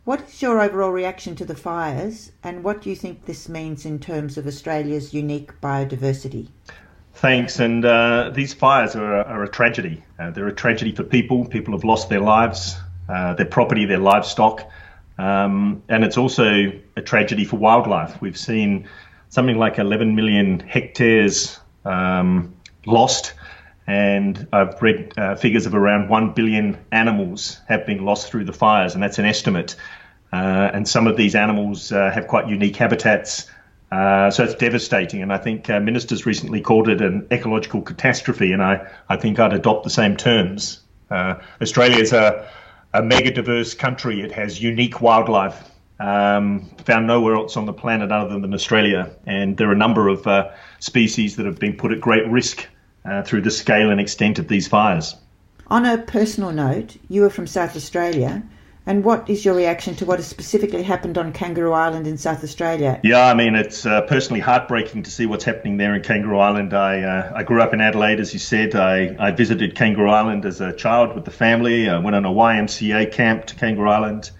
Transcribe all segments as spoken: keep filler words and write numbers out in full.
What is your overall reaction to the fires, and what do you think this means in terms of Australia's unique biodiversity? Thanks. And uh, these fires are, are a tragedy. Uh, they're a tragedy for people. People have lost their lives, uh, their property, their livestock. Um, and it's also a tragedy for wildlife. We've seen something like eleven million hectares um, lost. And I've read uh, figures of around one billion animals have been lost through the fires, and that's an estimate. Uh, and some of these animals uh, have quite unique habitats. Uh, so it's devastating, and I think uh, ministers recently called it an ecological catastrophe, and I, I think I'd adopt the same terms. Uh, Australia is a, a mega diverse country. It has unique wildlife, um, found nowhere else on the planet other than Australia, and there are a number of uh, species that have been put at great risk uh, through the scale and extent of these fires. On a personal note, you are from South Australia. And what is your reaction to what has specifically happened on Kangaroo Island in South Australia? Yeah, I mean, it's uh, personally heartbreaking to see what's happening there in Kangaroo Island. I uh, I grew up in Adelaide, as you said. I, I visited Kangaroo Island as a child with the family. I went on a Y M C A camp to Kangaroo Island.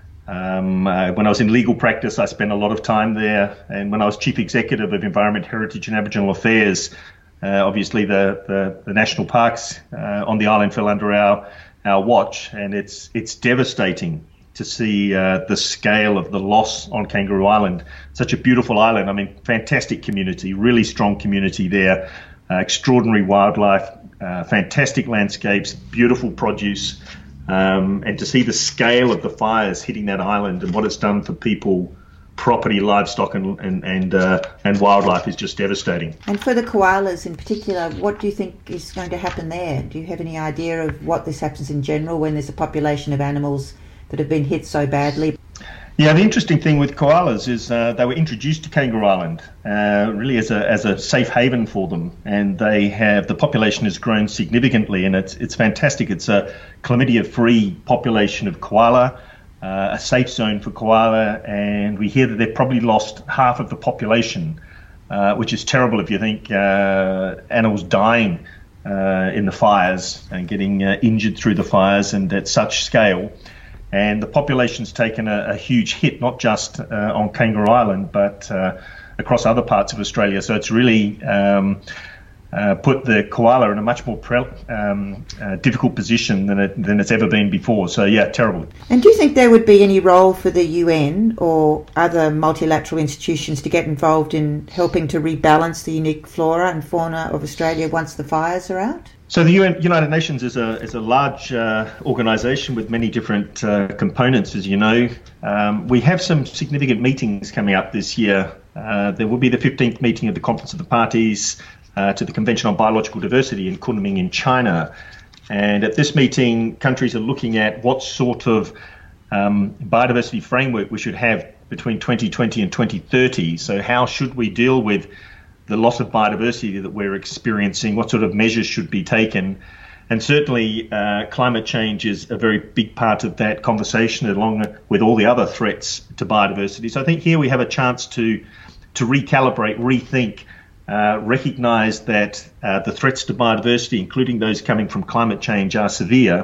Um, uh, when I was in legal practice, I spent a lot of time there. And when I was Chief Executive of Environment, Heritage and Aboriginal Affairs, uh, obviously the, the, the national parks uh, on the island fell under our our watch, and it's it's devastating to see uh, the scale of the loss on Kangaroo Island. Such a beautiful island. I mean, fantastic community, really strong community there, uh, extraordinary wildlife, uh, fantastic landscapes, beautiful produce, um, and to see the scale of the fires hitting that island and what it's done for people, property, livestock, and and and, uh, and wildlife is just devastating. And for the koalas in particular, what do you think is going to happen there? Do you have any idea of what this happens in general when there's a population of animals that have been hit so badly? Yeah, the interesting thing with koalas is uh, they were introduced to Kangaroo Island uh, really as a as a safe haven for them, and they have the population has grown significantly, and it's it's fantastic. It's a chlamydia-free population of koala. Uh, a safe zone for koala, and we hear that they've probably lost half of the population, uh, which is terrible if you think uh, animals dying uh, in the fires and getting uh, injured through the fires and at such scale. And the population's taken a, a huge hit, not just uh, on Kangaroo Island, but uh, across other parts of Australia. So it's really um, Uh, put the koala in a much more pre- um, uh, difficult position than it, than it's ever been before. So, yeah, terrible. And do you think there would be any role for the U N or other multilateral institutions to get involved in helping to rebalance the unique flora and fauna of Australia once the fires are out? So the U N, United Nations is a is a large uh, organisation with many different uh, components, as you know. Um, we have some significant meetings coming up this year. Uh, there will be the fifteenth meeting of the Conference of the Parties Uh, to the Convention on Biological Diversity in Kunming in China. And at this meeting, countries are looking at what sort of um, biodiversity framework we should have between twenty twenty and twenty thirty. So how should we deal with the loss of biodiversity that we're experiencing? What sort of measures should be taken? And certainly uh, climate change is a very big part of that conversation, along with all the other threats to biodiversity. So I think here we have a chance to, to recalibrate, rethink, Uh, recognise that uh, the threats to biodiversity, including those coming from climate change, are severe.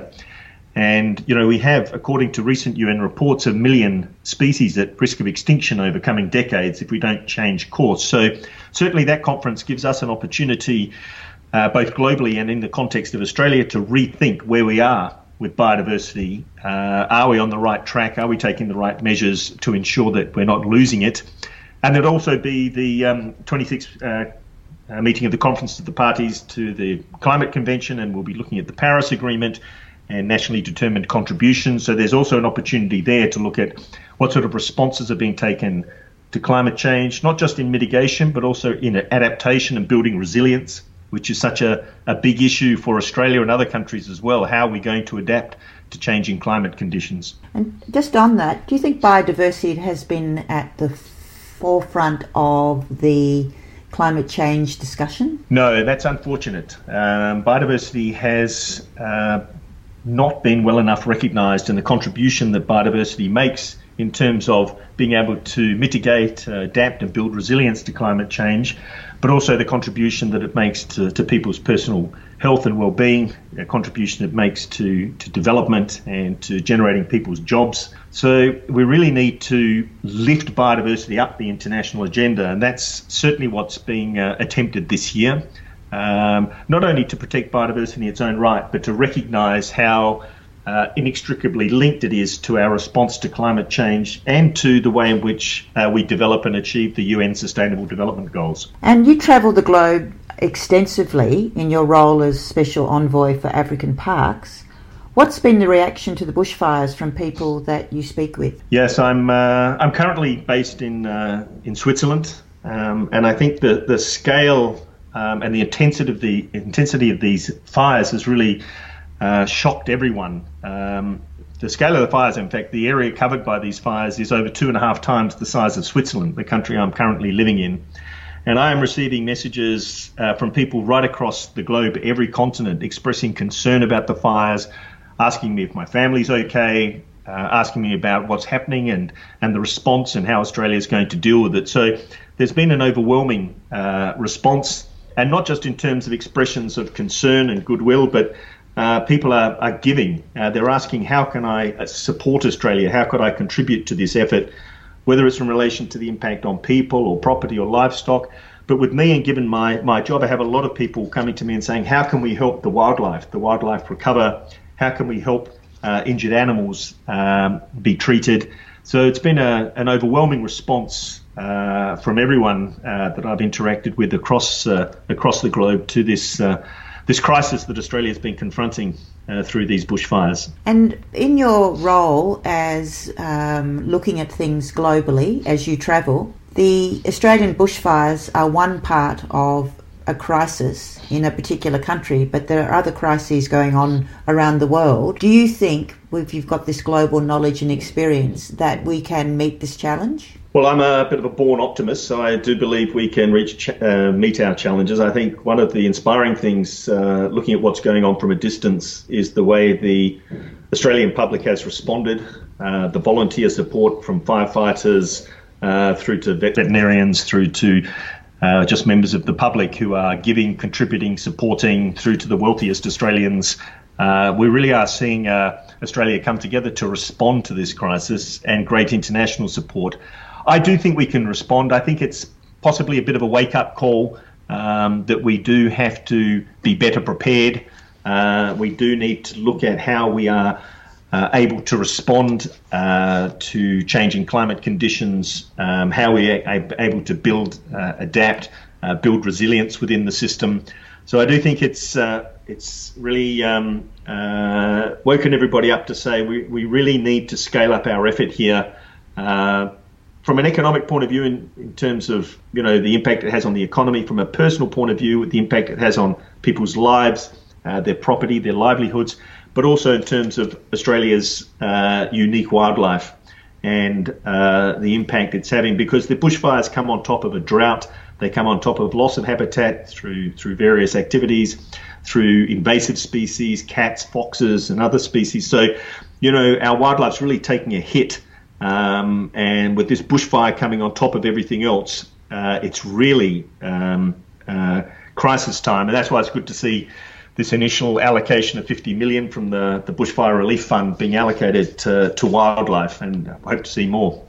And, you know, we have, according to recent U N reports, a million species at risk of extinction over coming decades if we don't change course. So certainly that conference gives us an opportunity, uh, both globally and in the context of Australia, to rethink where we are with biodiversity. Uh, are we on the right track? Are we taking the right measures to ensure that we're not losing it? And there'd also be the um, twenty-sixth uh, uh, meeting of the Conference of the Parties to the Climate Convention, and we'll be looking at the Paris Agreement and nationally determined contributions. So there's also an opportunity there to look at what sort of responses are being taken to climate change, not just in mitigation, but also in adaptation and building resilience, which is such a, a big issue for Australia and other countries as well. How are we going to adapt to changing climate conditions? And just on that, do you think biodiversity has been at the forefront of the climate change discussion? No, that's unfortunate. Um, biodiversity has uh, not been well enough recognised, and the contribution that biodiversity makes in terms of being able to mitigate, uh, adapt and build resilience to climate change, but also the contribution that it makes to, to people's personal health and well-being, a contribution it makes to, to development and to generating people's jobs. So we really need to lift biodiversity up the international agenda, and that's certainly what's being uh, attempted this year. Um, not only to protect biodiversity in its own right, but to recognise how uh, inextricably linked it is to our response to climate change and to the way in which uh, we develop and achieve the U N Sustainable Development Goals. And you travel the globe extensively in your role as Special Envoy for African Parks. What's been the reaction to the bushfires from people that you speak with? Yes, I'm uh, I'm currently based in uh, in Switzerland, um, and I think the the scale um, and the intensity of the intensity of these fires has really uh, shocked everyone. Um, the scale of the fires, in fact, the area covered by these fires is over two and a half times the size of Switzerland, the country I'm currently living in. And I am receiving messages uh, from people right across the globe, every continent, expressing concern about the fires, asking me if my family's okay, uh, asking me about what's happening and, and the response and how Australia is going to deal with it. So there's been an overwhelming uh, response, and not just in terms of expressions of concern and goodwill, but uh, people are, are giving. Uh, they're asking, how can I support Australia? How could I contribute to this effort? Whether it's in relation to the impact on people or property or livestock. But with me, and given my, my job, I have a lot of people coming to me and saying, how can we help the wildlife, the wildlife recover? How can we help uh, injured animals um, be treated? So it's been a, an overwhelming response uh, from everyone uh, that I've interacted with across uh, across the globe to this uh, this crisis that Australia has been confronting uh, through these bushfires. And in your role as um, looking at things globally as you travel, the Australian bushfires are one part of a crisis in a particular country, but there are other crises going on around the world. Do you think, if you've got this global knowledge and experience, that we can meet this challenge? Well, I'm a bit of a born optimist, so I do believe we can reach ch- uh, meet our challenges. I think one of the inspiring things, uh, looking at what's going on from a distance, is the way the Australian public has responded, uh, the volunteer support from firefighters uh, through to veterinarians, through to Uh, just members of the public who are giving, contributing, supporting, through to the wealthiest Australians. Uh, we really are seeing uh, Australia come together to respond to this crisis, and great international support. I do think we can respond. I think it's possibly a bit of a wake-up call um, that we do have to be better prepared. Uh, we do need to look at how we are Uh, able to respond uh, to changing climate conditions, um, how we are able to build, uh, adapt, uh, build resilience within the system. So I do think it's uh, it's really um, uh, woken everybody up to say we, we really need to scale up our effort here uh, from an economic point of view, in, in terms of you know the impact it has on the economy, from a personal point of view, the impact it has on people's lives, uh, their property, their livelihoods, but also in terms of Australia's uh, unique wildlife and uh, the impact it's having, because the bushfires come on top of a drought, they come on top of loss of habitat through through various activities, through invasive species, cats, foxes and other species. So, you know, our wildlife's really taking a hit, um, and with this bushfire coming on top of everything else, uh, it's really um, uh, crisis time, and that's why it's good to see this initial allocation of fifty million dollars from the, the Bushfire Relief Fund being allocated to, to wildlife, and I hope to see more.